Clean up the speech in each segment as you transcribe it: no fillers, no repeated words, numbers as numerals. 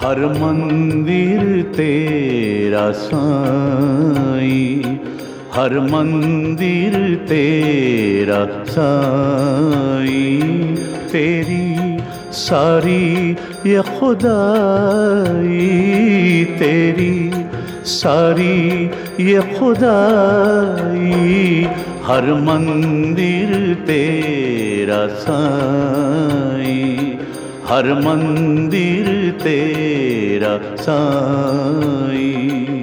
हर मंदिर तेरा साईं, हर मंदिर तेरा साईं। तेरी सारी ये खुदाई, तेरी सारी ये खुदाई। हर मंदिर तेरा साईं, हर मंदिर तेरा साईं।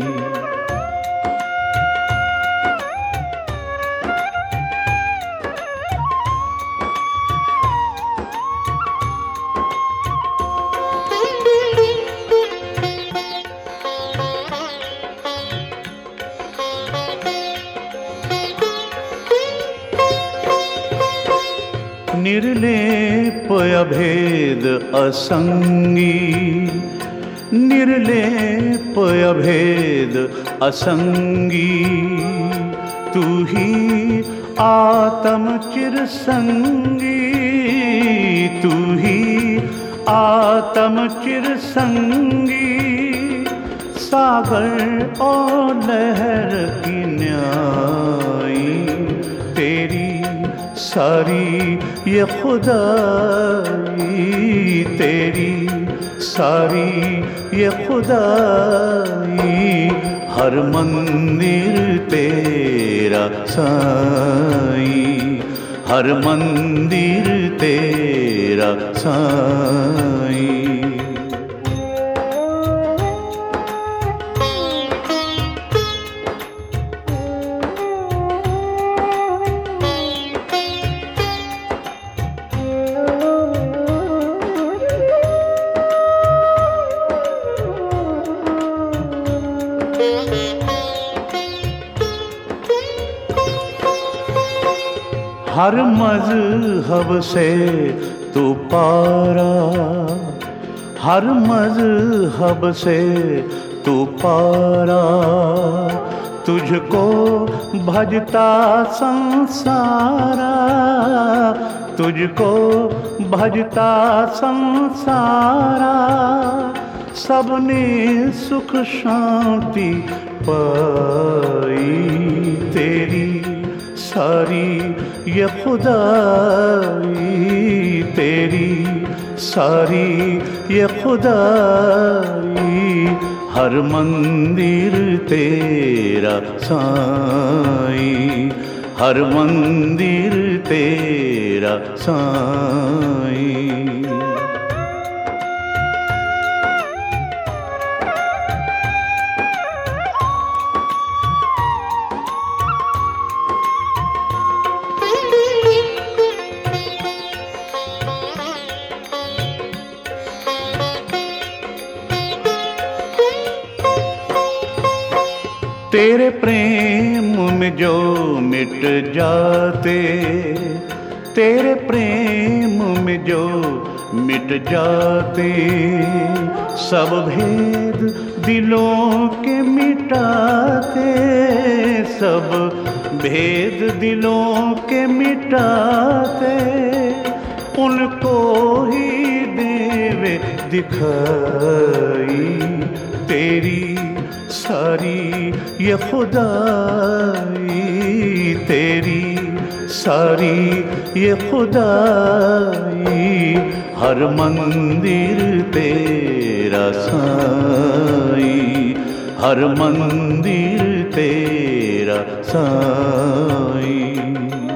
निर्लेप अभेद असंगी, निर्लेप अभेद असंगी। तू ही आत्म चिरसंगी, तू ही आत्म चिरसंगी। सागर और लहर की न्याई, तेरी सारी ये खुदाई, तेरी सारी ये खुदाई। हर मंदिर तेरा साईं, हर मंदिर तेरा साईं। हर मज़हब से तू पारा, हर मज़हब से तू पारा। तुझको भजता संसारा, तुझको भजता संसारा। सबने सुख शांति पाई, तेरी सारी ये खुदाई, तेरी सारी ये खुदाई। हर मंदिर तेरा साईं, हर मंदिर तेरा साईं। तेरे प्रेम में जो मिट जाते, तेरे प्रेम में जो मिट जाते। सब भेद दिलों के मिटाते, सब भेद दिलों के मिटाते। उनको ही देवे दिखाई, तेरी सारी ये खुदाई, तेरी सारी ये खुदाई। हर मंदिर तेरा साईं, हर मंदिर तेरा साईं।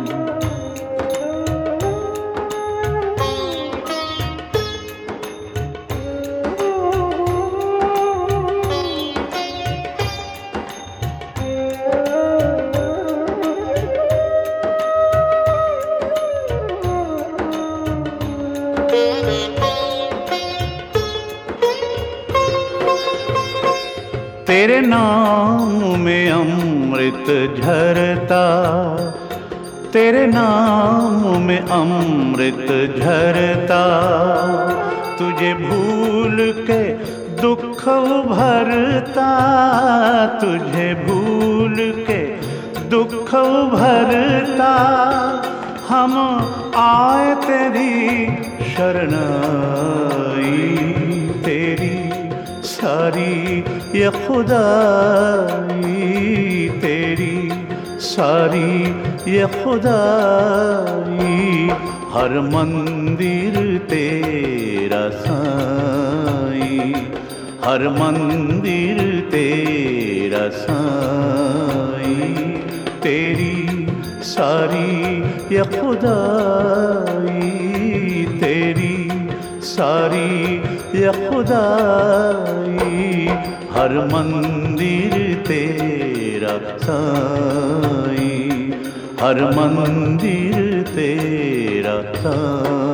तेरे नाम में अमृत झरता, तेरे नाम में अमृत झरता। तुझे भूल के दुख उभरता, तुझे भूल के दुख उभरता। हम आए तेरी शरणाई, तेरी सारी ये खुदाई तेरी, सारी ये खुदाई। हर मंदिर तेरा साईं, हर मंदिर तेरा साईं। तेरी सारी ये खुदाई तेरी, सारी ये खुदाई। हर मंदिर तेरा साईं, हर मंदिर तेरा साईं।